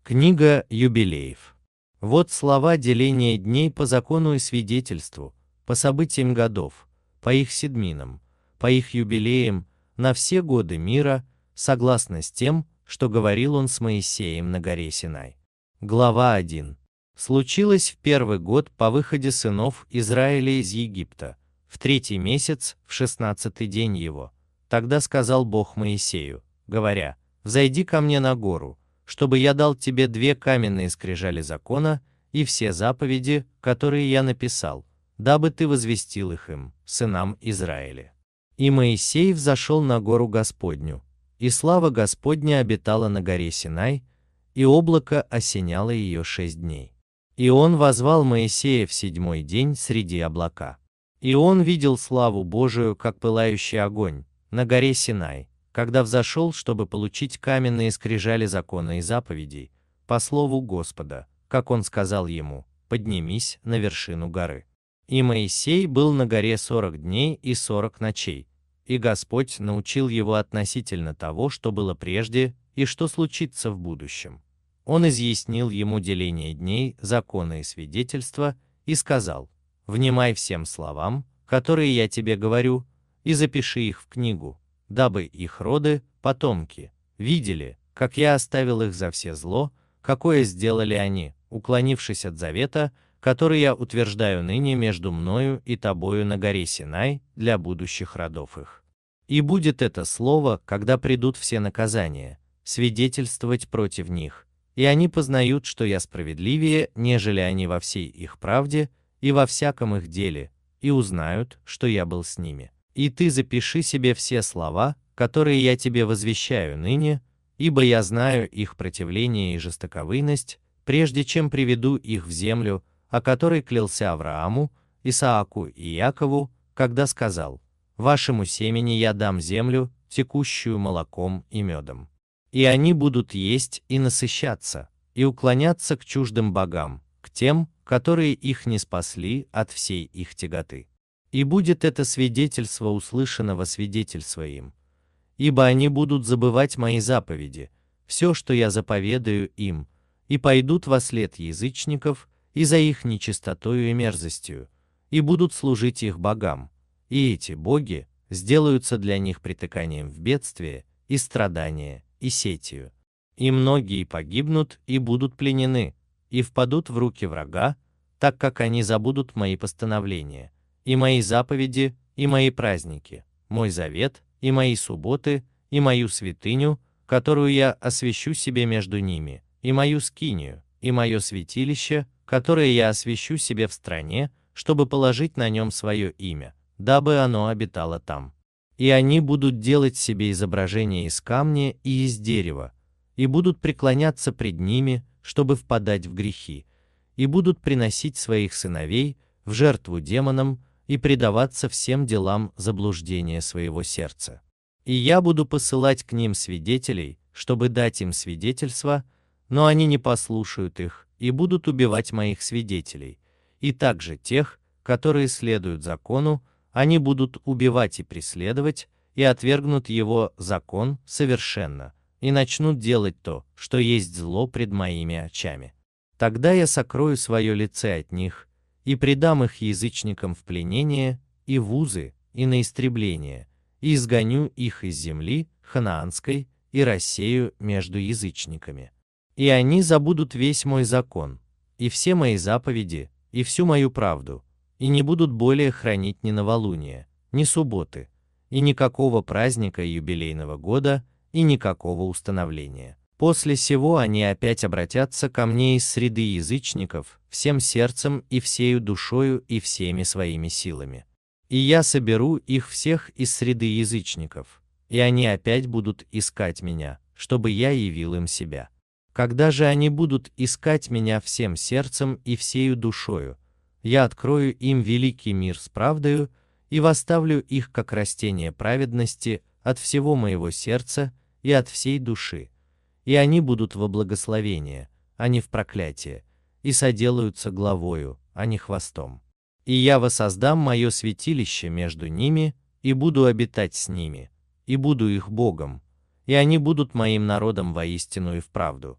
Книга Юбилеев. Вот слова деления дней по закону и свидетельству, по событиям годов, по их седминам, по их юбилеям, на все годы мира, согласно с тем, что говорил он с Моисеем на горе Синай. Глава 1. Случилось в первый год по выходе сынов Израиля из Египта, в 3-й месяц, в 16-й день его. Тогда сказал Бог Моисею, говоря: «Взойди ко мне на гору, чтобы я дал тебе 2 каменные скрижали закона и все заповеди, которые я написал, дабы ты возвестил их им, сынам Израиля». И Моисей взошел на гору Господню, и слава Господня обитала на горе Синай, и облако осеняло ее 6 дней. И он возвал Моисея в 7-й день среди облака. И он видел славу Божию, как пылающий огонь, на горе Синай, когда взошел, чтобы получить каменные скрижали закона и заповедей, по слову Господа, как он сказал ему: «Поднимись на вершину горы». И Моисей был на горе 40 дней и 40 ночей, и Господь научил его относительно того, что было прежде и что случится в будущем. Он изъяснил ему деление дней, закона и свидетельства, и сказал: «Внимай всем словам, которые я тебе говорю, и запиши их в книгу, дабы их роды, потомки, видели, как я оставил их за все зло, какое сделали они, уклонившись от завета, который я утверждаю ныне между мною и тобою на горе Синай для будущих родов их. И будет это слово, когда придут все наказания, свидетельствовать против них, и они познают, что я справедливее, нежели они во всей их правде и во всяком их деле, и узнают, что я был с ними. И ты запиши себе все слова, которые я тебе возвещаю ныне, ибо я знаю их противление и жестоковыйность, прежде чем приведу их в землю, о которой клялся Аврааму, Исааку и Якову, когда сказал: вашему семени я дам землю, текущую молоком и медом. И они будут есть и насыщаться, и уклоняться к чуждым богам, к тем, которые их не спасли от всей их тяготы. И будет это свидетельство услышано во свидетельство им, ибо они будут забывать мои заповеди, все, что я заповедаю им, и пойдут вослед язычников и за их нечистотою и мерзостью, и будут служить их богам, и эти боги сделаются для них притыканием в бедствие, и страдание, и сетью. И многие погибнут и будут пленены, и впадут в руки врага, так как они забудут мои постановления, и мои заповеди, и мои праздники, мой завет, и мои субботы, и мою святыню, которую я освящу себе между ними, и мою скинию, и мое святилище, которое я освящу себе в стране, чтобы положить на нем свое имя, дабы оно обитало там. И они будут делать себе изображения из камня и из дерева, и будут преклоняться пред ними, чтобы впадать в грехи, и будут приносить своих сыновей в жертву демонам и предаваться всем делам заблуждения своего сердца. И я буду посылать к ним свидетелей, чтобы дать им свидетельство, но они не послушают их и будут убивать моих свидетелей, и также тех, которые следуют закону, они будут убивать и преследовать, и отвергнут его закон совершенно, и начнут делать то, что есть зло пред моими очами. Тогда я сокрою свое лице от них, и предам их язычникам в пленение, и в узы, и на истребление, и изгоню их из земли ханаанской, и рассею между язычниками. И они забудут весь мой закон, и все мои заповеди, и всю мою правду, и не будут более хранить ни новолуния, ни субботы, и никакого праздника юбилейного года, и никакого установления. После сего они опять обратятся ко мне из среды язычников всем сердцем и всею душою и всеми своими силами. И я соберу их всех из среды язычников, и они опять будут искать меня, чтобы я явил им себя. Когда же они будут искать меня всем сердцем и всею душою, я открою им великий мир с правдою и восставлю их как растение праведности от всего моего сердца и от всей души, и они будут во благословение, а не в проклятие, и соделаются главою, а не хвостом. И я воссоздам мое святилище между ними, и буду обитать с ними, и буду их Богом, и они будут моим народом воистину и вправду,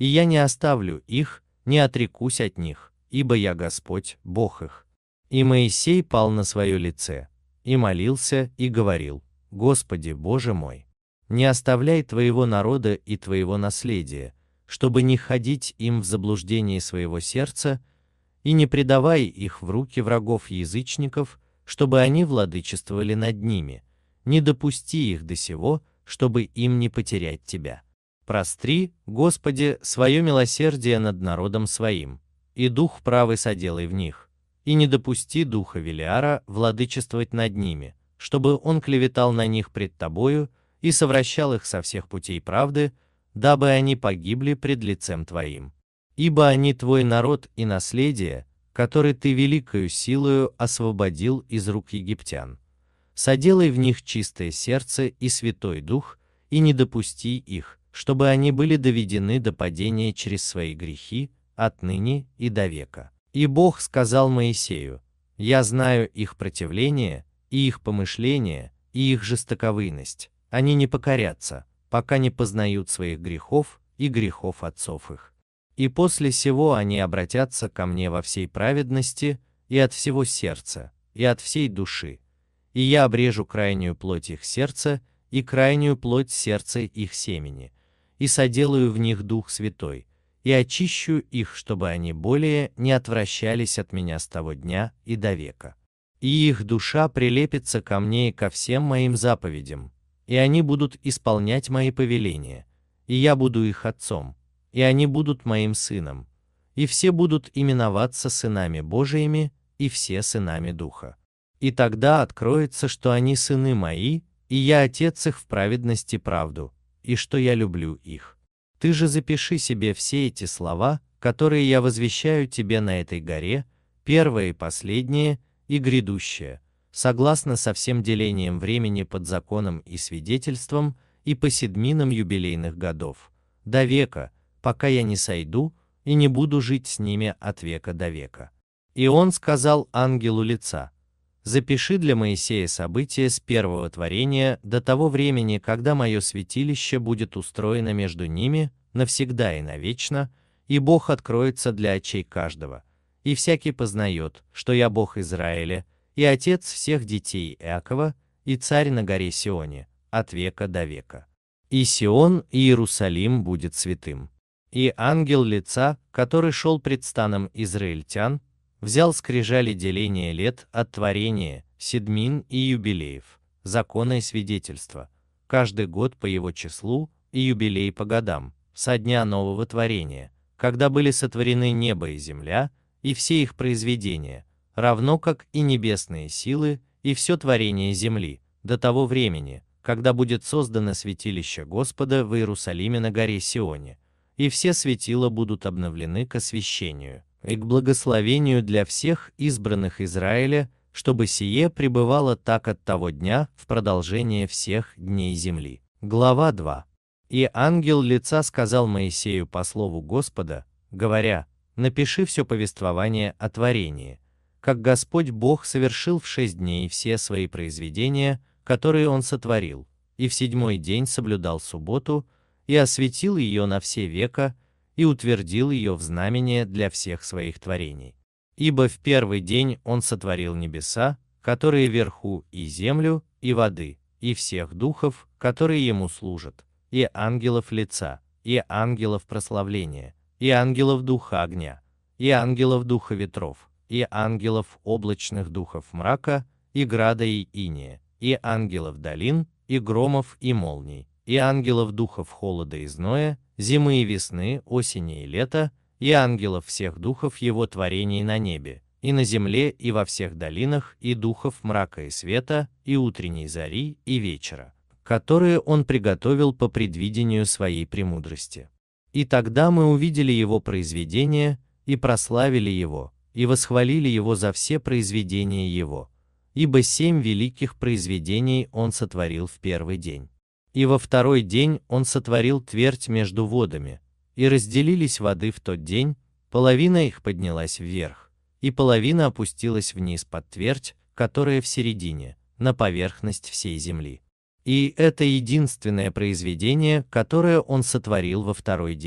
и я не оставлю их, не отрекусь от них, ибо я Господь, Бог их». И Моисей пал на свое лице, и молился, и говорил: «Господи, Боже мой, не оставляй Твоего народа и Твоего наследия, чтобы не ходить им в заблуждении своего сердца, и не предавай их в руки врагов язычников, чтобы они владычествовали над ними, не допусти их до сего, чтобы им не потерять Тебя. Простри, Господи, свое милосердие над народом своим, и дух правый соделай в них, и не допусти духа Велиара владычествовать над ними, чтобы он клеветал на них пред Тобою и совращал их со всех путей правды, дабы они погибли пред лицем Твоим. Ибо они Твой народ и наследие, который Ты великою силою освободил из рук египтян. Соделай в них чистое сердце и святой дух, и не допусти их, чтобы они были доведены до падения через свои грехи, отныне и до века». И Бог сказал Моисею: «Я знаю их противление, и их помышления, и их жестоковыйность. Они не покорятся, пока не познают своих грехов и грехов отцов их. И после сего они обратятся ко мне во всей праведности и от всего сердца, и от всей души. И я обрежу крайнюю плоть их сердца и крайнюю плоть сердца их семени, и соделаю в них Дух Святой, и очищу их, чтобы они более не отвращались от меня с того дня и до века. И их душа прилепится ко мне и ко всем моим заповедям, и они будут исполнять мои повеления, и я буду их отцом, и они будут моим сыном, и все будут именоваться сынами Божиими, и все сынами Духа. И тогда откроется, что они сыны мои, и я отец их в праведности правду, и что я люблю их. Ты же запиши себе все эти слова, которые я возвещаю тебе на этой горе, первое и последнее, и грядущее, согласно со всем делением времени под законом и свидетельством, и по седминам юбилейных годов, до века, пока я не сойду, и не буду жить с ними от века до века». И он сказал ангелу лица: «Запиши для Моисея события с первого творения до того времени, когда мое святилище будет устроено между ними навсегда и навечно, и Бог откроется для очей каждого, и всякий познает, что я Бог Израиля, и отец всех детей Иакова, и царь на горе Сионе, от века до века. И Сион и Иерусалим будет святым». И ангел лица, который шел пред станом израильтян, взял скрижали деления лет от творения, седмин и юбилеев, закона и свидетельства, каждый год по его числу и юбилей по годам, со дня нового творения, когда были сотворены небо и земля, и все их произведения, равно как и небесные силы, и все творение земли, до того времени, когда будет создано святилище Господа в Иерусалиме на горе Сионе, и все светила будут обновлены к освящению и к благословению для всех избранных Израиля, чтобы сие пребывало так от того дня в продолжение всех дней земли. Глава 2. И ангел лица сказал Моисею по слову Господа, говоря: «Напиши все повествование о творении, как Господь Бог совершил в 6 дней все свои произведения, которые Он сотворил, и в 7-й день соблюдал субботу, и осветил ее на все века, и утвердил ее в знамение для всех своих творений. Ибо в 1-й день Он сотворил небеса, которые вверху, и землю, и воды, и всех духов, которые Ему служат, и ангелов лица, и ангелов прославления, и ангелов духа огня, и ангелов духа ветров, и ангелов облачных духов мрака, и града и иния, и ангелов долин, и громов и молний, и ангелов духов холода и зноя, зимы и весны, осени и лета, и ангелов всех духов его творений на небе, и на земле, и во всех долинах, и духов мрака и света, и утренней зари, и вечера, которые он приготовил по предвидению своей премудрости. И тогда мы увидели его произведения, и прославили его, и восхвалили его за все произведения его, ибо 7 великих произведений он сотворил в 1-й день. И во 2-й день он сотворил твердь между водами, и разделились воды в тот день, половина их поднялась вверх, и половина опустилась вниз под твердь, которая в середине, на поверхность всей земли. И это единственное произведение, которое он сотворил во 2-й день.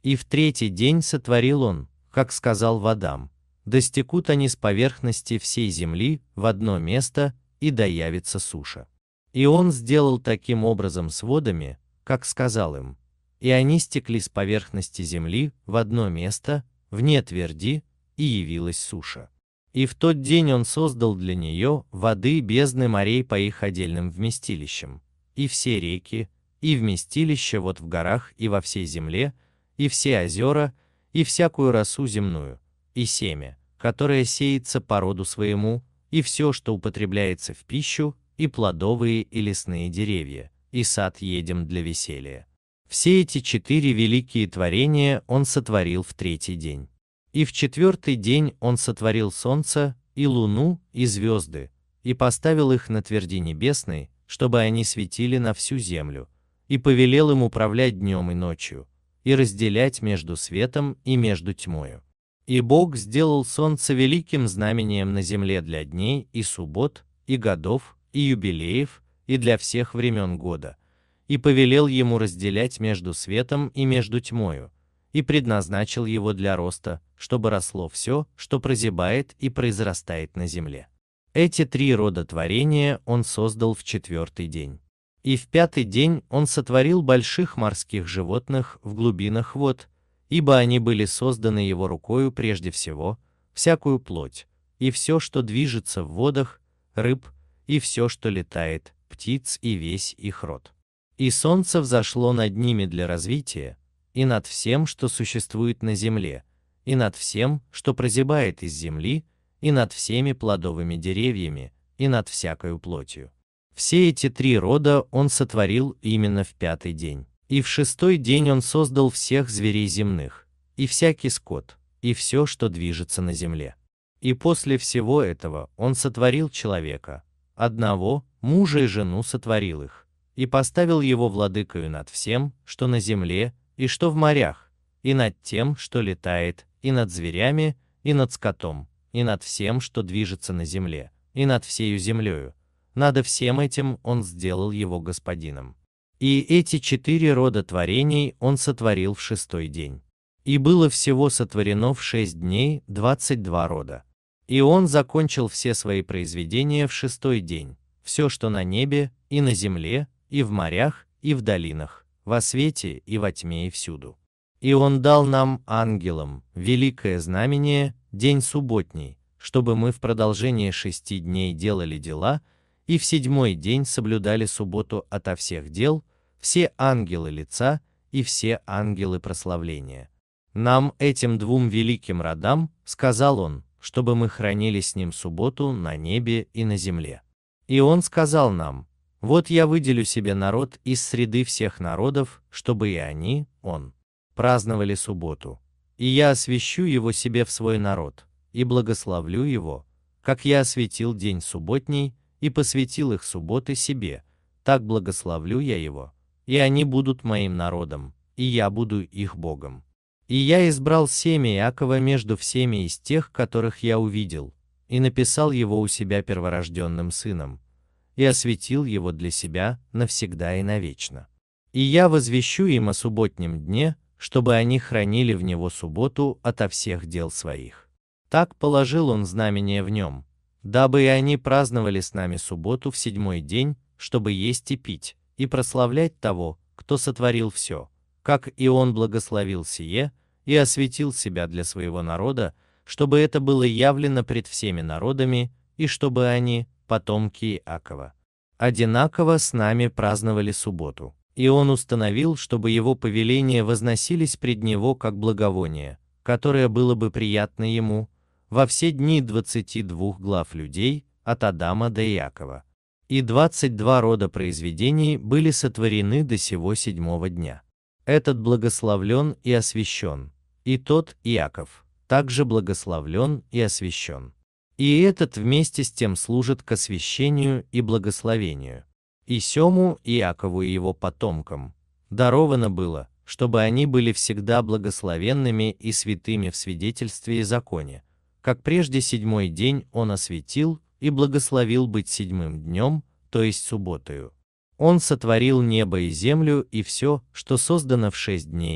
И в третий день сотворил он, как сказал в Адам, да стекут они с поверхности всей земли в одно место, и да явится суша. И он сделал таким образом с водами, как сказал им, и они стекли с поверхности земли в одно место, вне тверди, и явилась суша. И в тот день он создал для нее воды бездны морей по их отдельным вместилищам, и все реки, и вместилища вот в горах и во всей земле, и все озера, и всякую росу земную, и семя, которое сеется по роду своему, и все, что употребляется в пищу, и плодовые и лесные деревья, и сад едем для веселья. Все эти 4 великие творения он сотворил в третий день. И в четвертый день он сотворил солнце, и луну, и звезды, и поставил их на тверди небесной, чтобы они светили на всю землю, и повелел им управлять днем и ночью, и разделять между светом и между тьмою. И Бог сделал солнце великим знамением на земле для дней и суббот, и годов, и юбилеев, и для всех времен года, и повелел ему разделять между светом и между тьмою, и предназначил его для роста, чтобы росло все, что прозябает и произрастает на земле. Эти 3 рода творения он создал в четвертый день. И в пятый день он сотворил больших морских животных в глубинах вод, ибо они были созданы его рукою прежде всего, всякую плоть, и все, что движется в водах, рыб, и все, что летает, птиц и весь их род. И солнце взошло над ними для развития, и над всем, что существует на земле, и над всем, что прозябает из земли, и над всеми плодовыми деревьями, и над всякою плотью. Все эти 3 рода он сотворил именно в пятый день. И в шестой день он создал всех зверей земных, и всякий скот, и все, что движется на земле. И после всего этого он сотворил человека, одного, мужа и жену сотворил их, и поставил его владыкою над всем, что на земле, и что в морях, и над тем, что летает, и над зверями, и над скотом, и над всем, что движется на земле, и над всею землею. Надо всем этим он сделал его господином. И эти 4 рода творений он сотворил в шестой день. И было всего сотворено в 6 дней 22 рода. И он закончил все свои произведения в шестой день, все, что на небе, и на земле, и в морях, и в долинах, во свете и во тьме и всюду. И он дал нам, ангелам, великое знамение, день субботний, чтобы мы в продолжении 6 дней делали дела, и в 7-й день соблюдали субботу ото всех дел, все ангелы лица и все ангелы прославления. Нам, этим 2 великим родам, сказал он, чтобы мы хранили с ним субботу на небе и на земле. И он сказал нам: вот я выделю себе народ из среды всех народов, чтобы и они, он, праздновали субботу. И я освящу его себе в свой народ, и благословлю его, как я осветил день субботний, и посвятил их субботы себе, так благословлю я его, и они будут моим народом, и я буду их Богом. И я избрал семя Иакова между всеми из тех, которых я увидел, и написал его у себя перворожденным сыном, и осветил его для себя навсегда и навечно. И я возвещу им о субботнем дне, чтобы они хранили в него субботу ото всех дел своих. Так положил он знамение в нем, дабы и они праздновали с нами субботу в 7-й день, чтобы есть и пить, и прославлять того, кто сотворил все, как и он благословил сие, и осветил себя для своего народа, чтобы это было явлено пред всеми народами, и чтобы они, потомки Иакова, одинаково с нами праздновали субботу. И он установил, чтобы его повеления возносились пред него как благовоние, которое было бы приятно ему, во все дни 22 глав людей, от Адама до Иакова. И 22 рода произведений были сотворены до сего 7-го дня. Этот благословлен и освящен, и тот, Иаков, также благословлен и освящен. И этот вместе с тем служит к освящению и благословению. И сему Иакову и его потомкам даровано было, чтобы они были всегда благословенными и святыми в свидетельстве и законе, как прежде 7-й день он осветил и благословил быть 7-м днем, то есть субботою. Он сотворил небо и землю и все, что создано в 6 дней,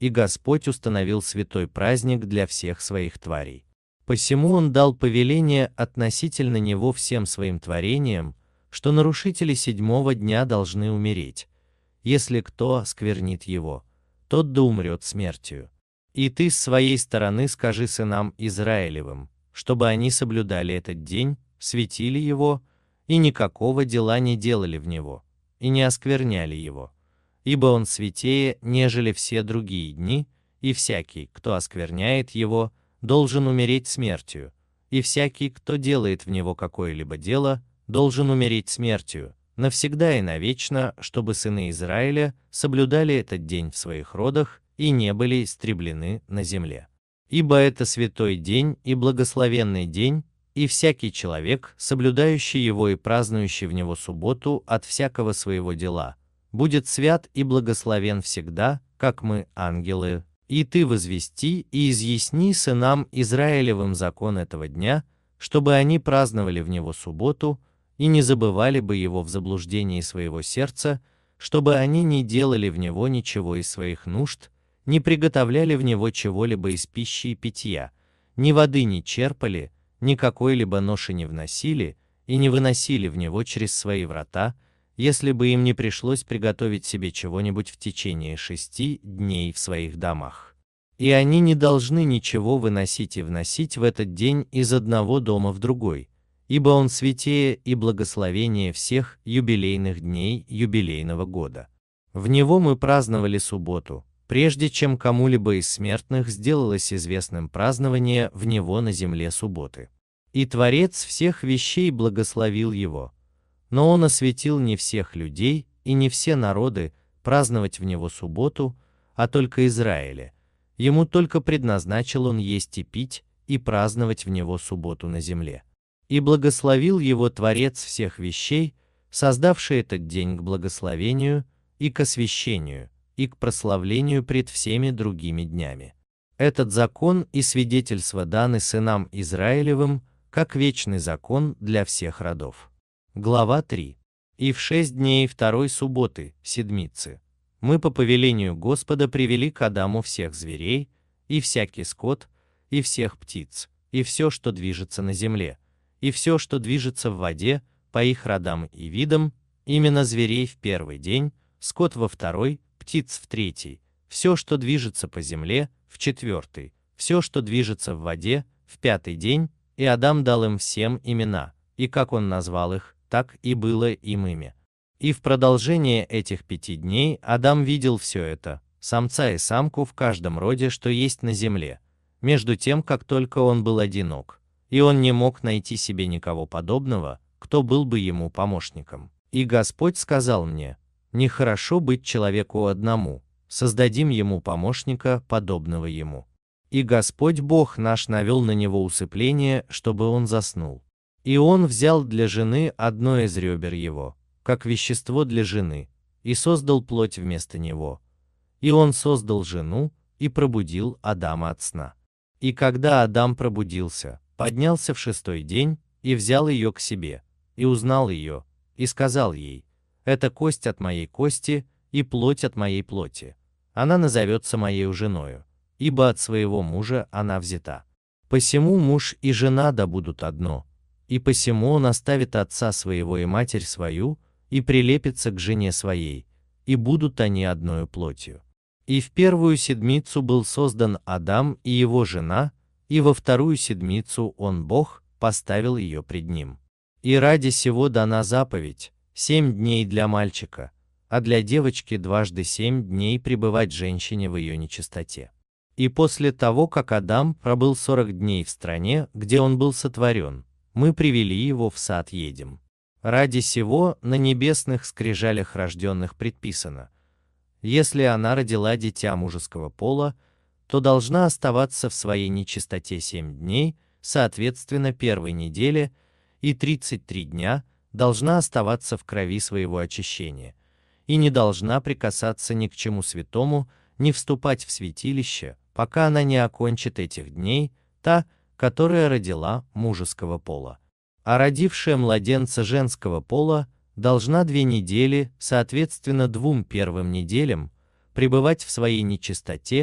и Господь установил святой праздник для всех своих тварей. Посему Он дал повеление относительно него всем своим творениям, что нарушители седьмого дня должны умереть. Если кто осквернит его, тот да умрет смертью. И ты с своей стороны скажи сынам Израилевым, чтобы они соблюдали этот день, светили его, и никакого дела не делали в него, и не оскверняли его. Ибо он святее, нежели все другие дни, и всякий, кто оскверняет его, должен умереть смертью, и всякий, кто делает в него какое-либо дело, должен умереть смертью, навсегда и навечно, чтобы сыны Израиля соблюдали этот день в своих родах и не были истреблены на земле. Ибо это святой день и благословенный день, и всякий человек, соблюдающий его и празднующий в него субботу от всякого своего дела, будет свят и благословен всегда, как мы, ангелы. И ты возвести и изъясни сынам Израилевым закон этого дня, чтобы они праздновали в него субботу и не забывали бы его в заблуждении своего сердца, чтобы они не делали в него ничего из своих нужд, не приготовляли в него чего-либо из пищи и питья, ни воды не черпали, ни какой-либо ноши не вносили и не выносили в него через свои врата, если бы им не пришлось приготовить себе чего-нибудь в течение 6 дней в своих домах. И они не должны ничего выносить и вносить в этот день из одного дома в другой, ибо он святее и благословение всех юбилейных дней юбилейного года. В него мы праздновали субботу, прежде чем кому-либо из смертных сделалось известным празднование в него на земле субботы. И Творец всех вещей благословил его. Но он осветил не всех людей и не все народы праздновать в него субботу, а только Израиля. Ему только предназначил он есть и пить, и праздновать в него субботу на земле. И благословил его Творец всех вещей, создавший этот день к благословению, и к освящению, и к прославлению пред всеми другими днями. Этот закон и свидетельство даны сынам Израилевым, как вечный закон для всех родов. Глава 3. И в 6 дней второй субботы, седмицы, мы по повелению Господа привели к Адаму всех зверей, и всякий скот, и всех птиц, и все, что движется на земле, и все, что движется в воде, по их родам и видам, именно зверей в первый день, скот во второй, птиц в третий, все, что движется по земле, в четвертый, все, что движется в воде, в пятый день, и Адам дал им всем имена, и как он назвал их, так и было им имя. И в продолжение этих 5 дней Адам видел все это, самца и самку в каждом роде, что есть на земле, между тем, как только он был одинок, и он не мог найти себе никого подобного, кто был бы ему помощником. И Господь сказал мне: «Нехорошо быть человеку одному, создадим ему помощника, подобного ему». И Господь Бог наш навел на него усыпление, чтобы он заснул. И он взял для жены одно из ребер его, как вещество для жены, и создал плоть вместо него. И он создал жену, и пробудил Адама от сна. И когда Адам пробудился, поднялся в 6-й день, и взял ее к себе, и узнал ее, и сказал ей: «Это кость от моей кости, и плоть от моей плоти. Она назовется моею женою, ибо от своего мужа она взята. Посему муж и жена да будут одно, и посему он оставит отца своего и матерь свою, и прилепится к жене своей, и будут они одною плотью». И в первую седмицу был создан Адам и его жена, и во вторую седмицу он, Бог, поставил ее пред ним. И ради сего дана заповедь: 7 дней для мальчика, а для девочки дважды 7 дней пребывать женщине в ее нечистоте. И после того, как Адам пробыл 40 дней в стране, где он был сотворен, мы привели его в сад Едем. Ради сего на небесных скрижалях рожденных предписано: если она родила дитя мужеского пола, то должна оставаться в своей нечистоте 7 дней, соответственно первой неделе, и 33 дня должна оставаться в крови своего очищения, и не должна прикасаться ни к чему святому, ни вступать в святилище, пока она не окончит этих дней, та, которая родила мужеского пола. А родившая младенца женского пола должна 2 недели, соответственно 2 первым неделям, пребывать в своей нечистоте,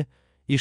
и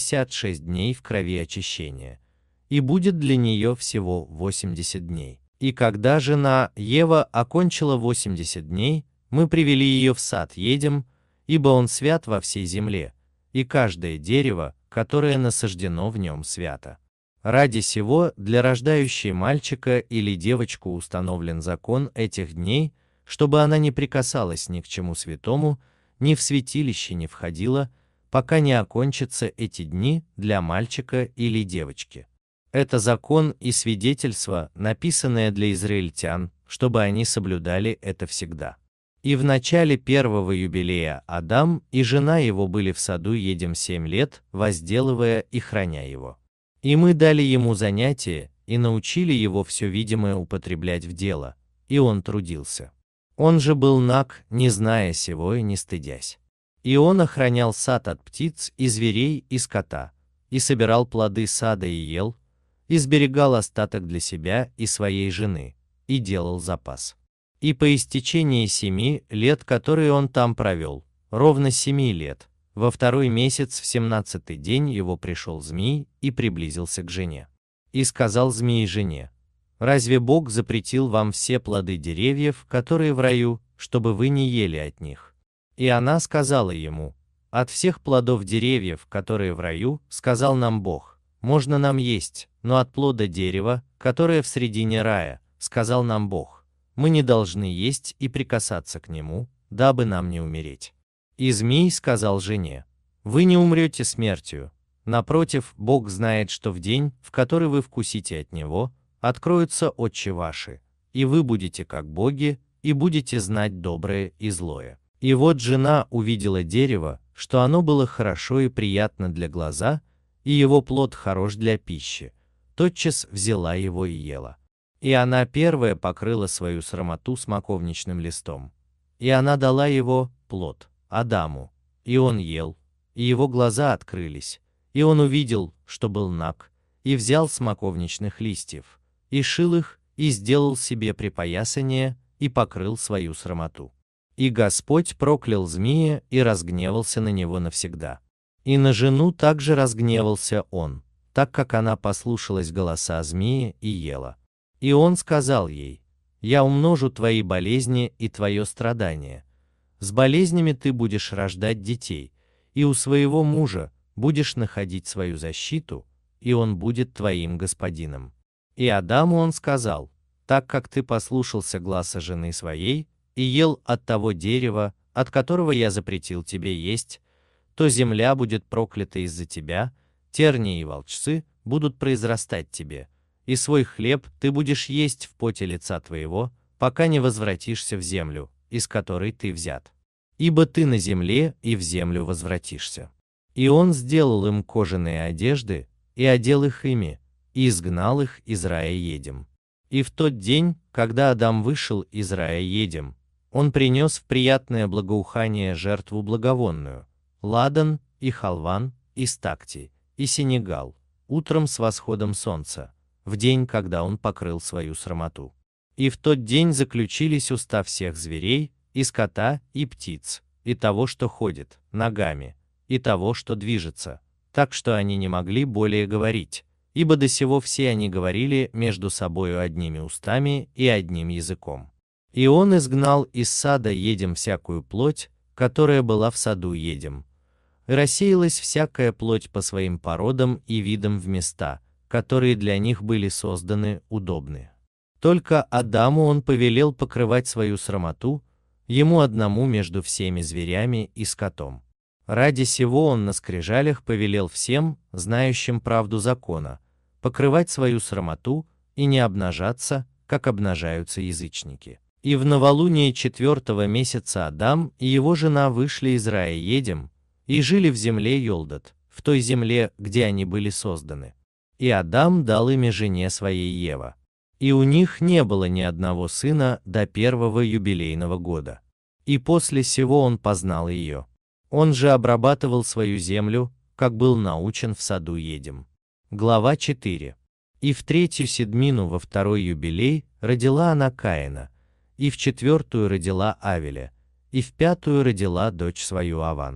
66 дней в крови очищения, и будет для нее всего 80 дней. И когда жена Ева окончила 80 дней, мы привели ее в сад Едем, ибо он свят во всей земле, и каждое дерево, которое насаждено в нем, свято. Ради сего для рождающей мальчика или девочку установлен закон этих дней, чтобы она не прикасалась ни к чему святому, ни в святилище не входила, пока не окончатся эти дни для мальчика или девочки. Это закон и свидетельство, написанное для израильтян, чтобы они соблюдали это всегда. И в начале первого юбилея Адам и жена его были в саду Едем 7 лет, возделывая и храня его. И мы дали ему занятие, и научили его все видимое употреблять в дело, и он трудился. Он же был наг, не зная сего и не стыдясь. И он охранял сад от птиц и зверей и скота, и собирал плоды сада и ел, и сберегал остаток для себя и своей жены, и делал запас. И по истечении 7 лет, которые он там провел, ровно 7 лет, во второй месяц в 17-й день его пришел змей и приблизился к жене. И сказал змей жене: «Разве Бог запретил вам все плоды деревьев, которые в раю, чтобы вы не ели от них?» И она сказала ему: «От всех плодов деревьев, которые в раю, сказал нам Бог, можно нам есть, но от плода дерева, которое в средине рая, сказал нам Бог, мы не должны есть и прикасаться к нему, дабы нам не умереть». И змей сказал жене: «Вы не умрете смертью. Напротив, Бог знает, что в день, в который вы вкусите от него, откроются очи ваши, и вы будете как боги, и будете знать доброе и злое». И вот жена увидела дерево, что оно было хорошо и приятно для глаза, и его плод хорош для пищи, тотчас взяла его и ела. И она первая покрыла свою срамоту смоковничным листом. И она дала его, плод, Адаму, и он ел, и его глаза открылись, и он увидел, что был наг, и взял смоковничных листьев, и шил их, и сделал себе припоясание, и покрыл свою срамоту. И Господь проклял змея и разгневался на него навсегда. И на жену также разгневался он, так как она послушалась голоса змея и ела. И он сказал ей: «Я умножу твои болезни и твое страдание. С болезнями ты будешь рождать детей, и у своего мужа будешь находить свою защиту, и он будет твоим господином». И Адаму он сказал: «Так как ты послушался гласа жены своей и ел от того дерева, от которого я запретил тебе есть, то земля будет проклята из-за тебя, тернии и волчцы будут произрастать тебе, и свой хлеб ты будешь есть в поте лица твоего, пока не возвратишься в землю, из которой ты взят. Ибо ты на земле и в землю возвратишься». И он сделал им кожаные одежды, и одел их ими, и изгнал их из рая Едем. И в тот день, когда Адам вышел из рая Едем, он принес в приятное благоухание жертву благовонную, ладан, и халван, и стакти, и сенегал, утром с восходом солнца, в день, когда он покрыл свою срамоту. И в тот день заключились уста всех зверей, и скота, и птиц, и того, что ходит, ногами, и того, что движется, так что они не могли более говорить, ибо до сего все они говорили между собою одними устами и одним языком. И он изгнал из сада Едем всякую плоть, которая была в саду Едем. И рассеялась всякая плоть по своим породам и видам в места, которые для них были созданы удобные. Только Адаму он повелел покрывать свою срамоту, ему одному между всеми зверями и скотом. Ради сего он на скрижалях повелел всем, знающим правду закона, покрывать свою срамоту и не обнажаться, как обнажаются язычники. И в новолуние 4-го месяца Адам и его жена вышли из рая Едем и жили в земле Йолдат, в той земле, где они были созданы. И Адам дал имя жене своей Ева. И у них не было ни одного сына до первого юбилейного года. И после сего он познал ее. Он же обрабатывал свою землю, как был научен в саду Едем. Глава 4. И в 3-ю седмину во 2-й юбилей родила она Каина, и в 4-ю родила Авеля, и в 5-ю родила дочь свою Аван.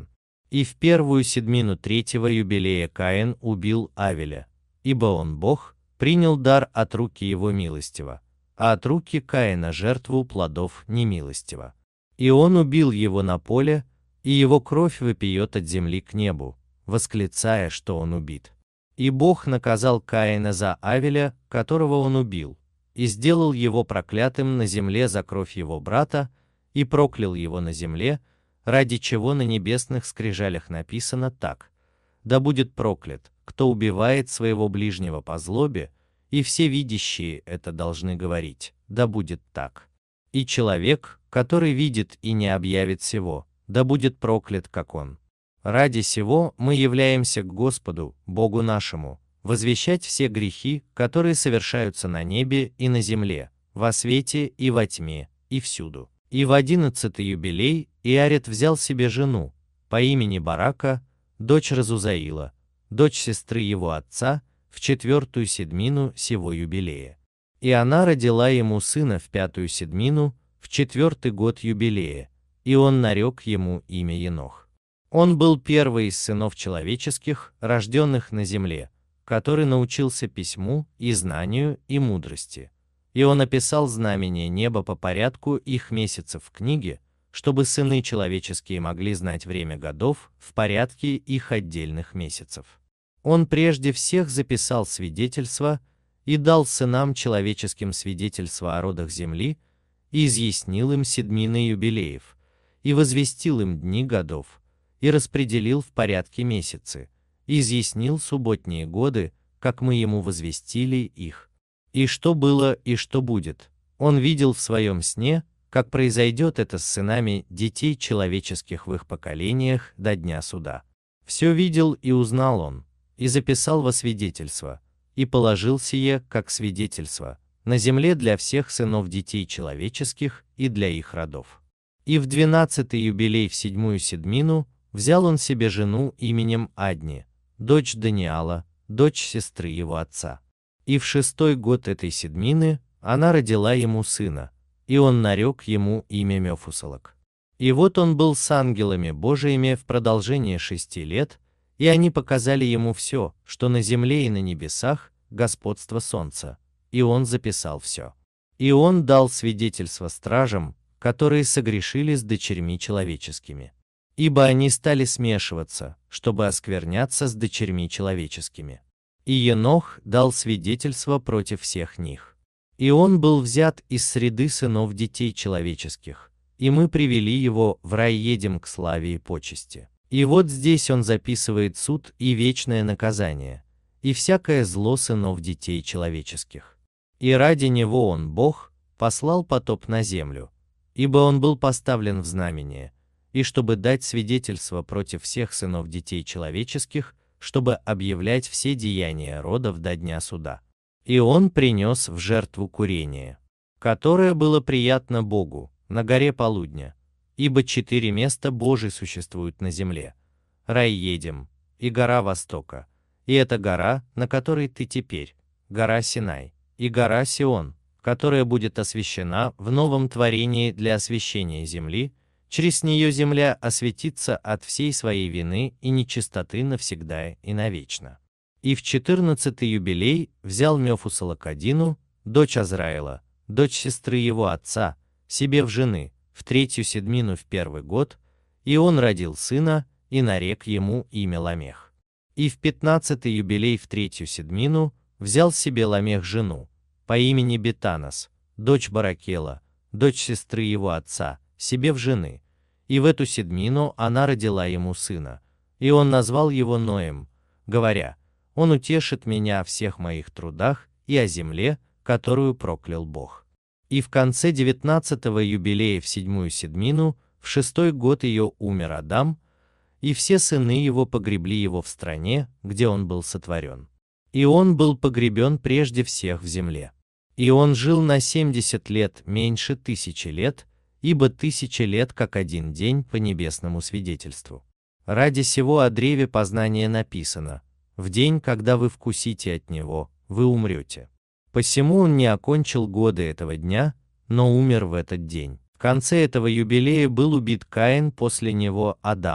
И в первую седмину третьего юбилея Каин убил Авеля, ибо он Бог, принял дар от руки его милостиво, а от руки Каина жертву плодов немилостиво. И он убил его на поле, и его кровь вопиет от земли к небу, восклицая, что он убит. И Бог наказал Каина за Авеля, которого он убил, и сделал его проклятым на земле за кровь его брата, и проклял его на земле, ради чего на небесных скрижалях написано так: «Да будет проклят, кто убивает своего ближнего по злобе», и все видящие это должны говорить: «Да будет так». И человек, который видит и не объявит сего, да будет проклят, как он. Ради сего мы являемся к Господу, Богу нашему, возвещать все грехи, которые совершаются на небе и на земле, во свете и во тьме, и всюду. И в 11-й юбилей Иарет взял себе жену, по имени Барака, дочь Разузаила, дочь сестры его отца, в 4-ю седмину сего юбилея. И она родила ему сына в 5-ю седмину, в 4-й год юбилея, и он нарек ему имя Енох. Он был первый из сынов человеческих, рожденных на земле, который научился письму и знанию и мудрости. И он описал знамения неба по порядку их месяцев в книге, чтобы сыны человеческие могли знать время годов в порядке их отдельных месяцев. Он прежде всех записал свидетельства и дал сынам человеческим свидетельства о родах земли, и изъяснил им седмины юбилеев, и возвестил им дни годов, и распределил в порядке месяцы, и изъяснил субботние годы, как мы ему возвестили их. И что было, и что будет, он видел в своем сне, как произойдет это с сынами детей человеческих в их поколениях до дня суда. Все видел и узнал он, и записал во свидетельство, и положил сие, как свидетельство, на земле для всех сынов детей человеческих и для их родов. И в 12-й юбилей в 7-ю седмину взял он себе жену именем Адни, дочь Даниала, дочь сестры его отца. И в 6-й год этой седмины она родила ему сына, и он нарек ему имя Мефусалок. И вот он был с ангелами Божиими в продолжение 6 лет, и они показали ему все, что на земле и на небесах, господство солнца, и он записал все. И он дал свидетельство стражам, которые согрешили с дочерьми человеческими. Ибо они стали смешиваться, чтобы оскверняться с дочерьми человеческими. И Енох дал свидетельство против всех них. И он был взят из среды сынов детей человеческих, и мы привели его в рай едем к славе и почести. И вот здесь он записывает суд и вечное наказание, и всякое зло сынов детей человеческих. И ради него он, Бог, послал потоп на землю, ибо он был поставлен в знамение, и чтобы дать свидетельство против всех сынов детей человеческих, чтобы объявлять все деяния родов до дня суда. И он принес в жертву курение, которое было приятно Богу, на горе полудня, ибо 4 места Божии существуют на земле: рай Едем, и гора Востока, и эта гора, на которой ты теперь, гора Синай, и гора Сион, которая будет освящена в новом творении для освящения земли, через нее земля освятится от всей своей вины и нечистоты навсегда и навечно. И в 14-й юбилей взял Мефусалок Адину, дочь Азраила, дочь сестры его отца, себе в жены, в 3-ю седмину в 1-й год, и он родил сына, и нарек ему имя Ламех. И в 15-й юбилей в 3-ю седмину взял себе Ламех жену, по имени Бетанос, дочь Баракела, дочь сестры его отца, себе в жены, и в эту седмину она родила ему сына, и он назвал его Ноем, говоря: «Он утешит меня о всех моих трудах и о земле, которую проклял Бог». И в конце 19-го юбилея в 7-ю седмину, в 6-й год ее умер Адам, и все сыны его погребли его в стране, где он был сотворен. И он был погребен прежде всех в земле. И он жил на 70 лет меньше 1000 лет, ибо 1000 лет как один день по небесному свидетельству. Ради сего о древе познания написано: «В день, когда вы вкусите от него, вы умрете». Посему он не окончил годы этого дня, но умер в этот день. В конце этого юбилея был убит Каин после него Адама,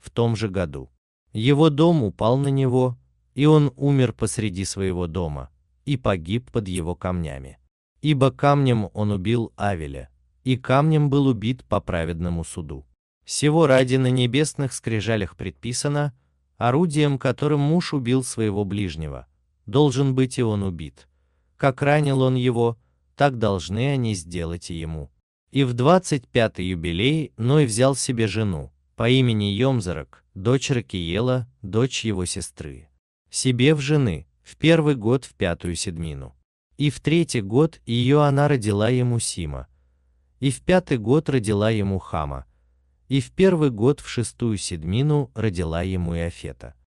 в том же году. Его дом упал на него, и он умер посреди своего дома, и погиб под его камнями. Ибо камнем он убил Авеля, и камнем был убит по праведному суду. Сего ради на небесных скрижалях предписано: орудием, которым муж убил своего ближнего, должен быть и он убит. Как ранил он его, так должны они сделать и ему. И в 25-й юбилей Ной взял себе жену, по имени Йомзарак, дочь Ракиела, дочь его сестры, себе в жены, в первый год в 5-ю седмину. И в 3-й год ее она родила ему Сима, и в 5-й год родила ему Хама, и в 1-й год в 6-ю седмину родила ему Иофета.